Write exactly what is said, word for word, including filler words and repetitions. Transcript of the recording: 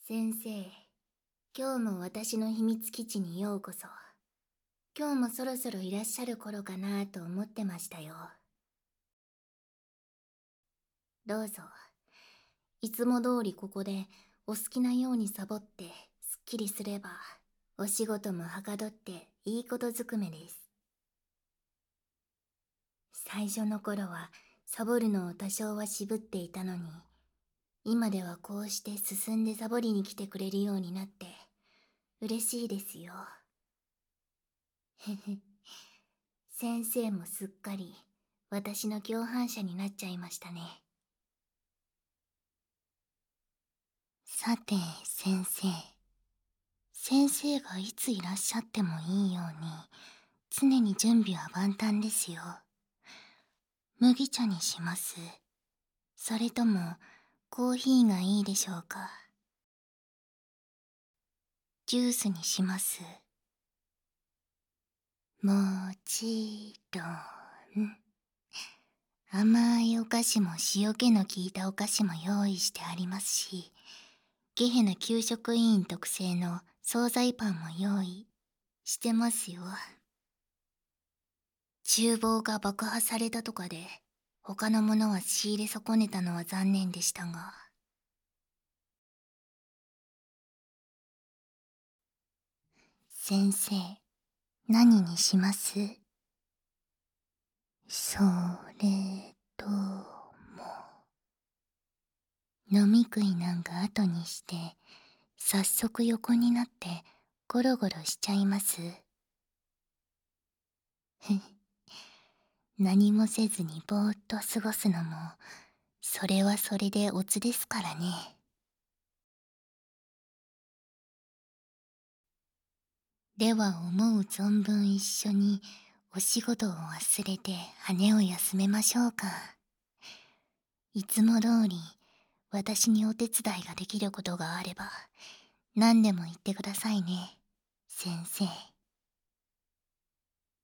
先生、今日も私の秘密基地にようこそ。今日もそろそろいらっしゃる頃かなと思ってましたよ。どうぞ。いつも通りここでお好きなようにサボってすっきりすれば、お仕事もはかどっていいことずくめです。最初の頃はサボるのを多少は渋っていたのに、今ではこうして進んでサボりに来てくれるようになって嬉しいですよ。へへ。先生もすっかり私の共犯者になっちゃいましたね。さて先生、先生がいついらっしゃってもいいように常に準備は万端ですよ。麦茶にします？それともコーヒーがいいでしょうか？ジュースにします？もちろん。甘いお菓子も塩気の効いたお菓子も用意してありますし、ゲヘの給食委員特製の惣菜パンも用意してますよ。厨房が爆破されたとかで他のものは仕入れ損ねたのは残念でしたが。先生、何にします？それとも飲み食いなんか後にして早速横になってゴロゴロしちゃいます？ふん。何もせずにぼーっと過ごすのもそれはそれでオツですからね。では思う存分一緒にお仕事を忘れて羽を休めましょうか。いつも通り私にお手伝いができることがあれば何でも言ってくださいね、先生。